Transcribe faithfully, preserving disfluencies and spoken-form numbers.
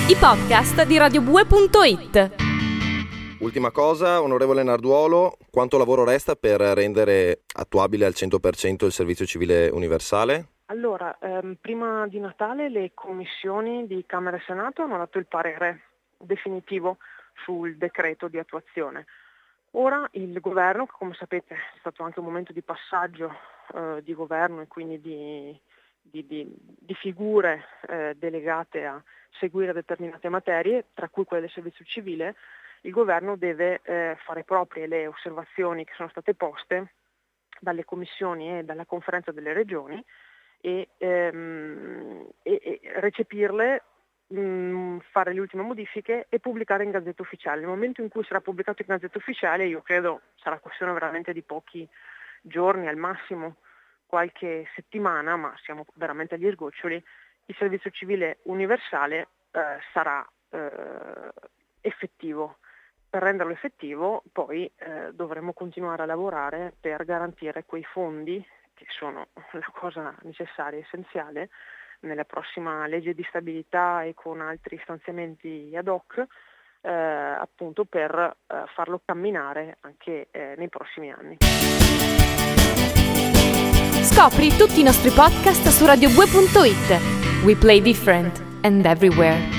i podcast di radio bue punto it. Ultima cosa, onorevole Narduolo, quanto lavoro resta per rendere attuabile al cento per cento il servizio civile universale? Allora, ehm, prima di Natale le commissioni di Camera e Senato hanno dato il parere definitivo sul decreto di attuazione. Ora il governo, che come sapete è stato anche un momento di passaggio eh, di governo e quindi di, di, di, di figure eh, delegate a seguire determinate materie, tra cui quelle del servizio civile, il governo deve eh, fare proprie le osservazioni che sono state poste dalle commissioni e dalla conferenza delle regioni e, ehm, e, e recepirle, mh, fare le ultime modifiche e pubblicare in Gazzetta Ufficiale. Nel momento in cui sarà pubblicato in Gazzetta Ufficiale, io credo sarà questione veramente di pochi giorni, al massimo qualche settimana, ma siamo veramente agli sgoccioli, il servizio civile universale eh, sarà eh, effettivo. Per renderlo effettivo poi eh, dovremo continuare a lavorare per garantire quei fondi che sono la cosa necessaria e essenziale nella prossima legge di stabilità e con altri stanziamenti ad hoc eh, appunto per eh, farlo camminare anche eh, nei prossimi anni. Scopri tutti i nostri podcast su radio bue punto it. We play different and everywhere.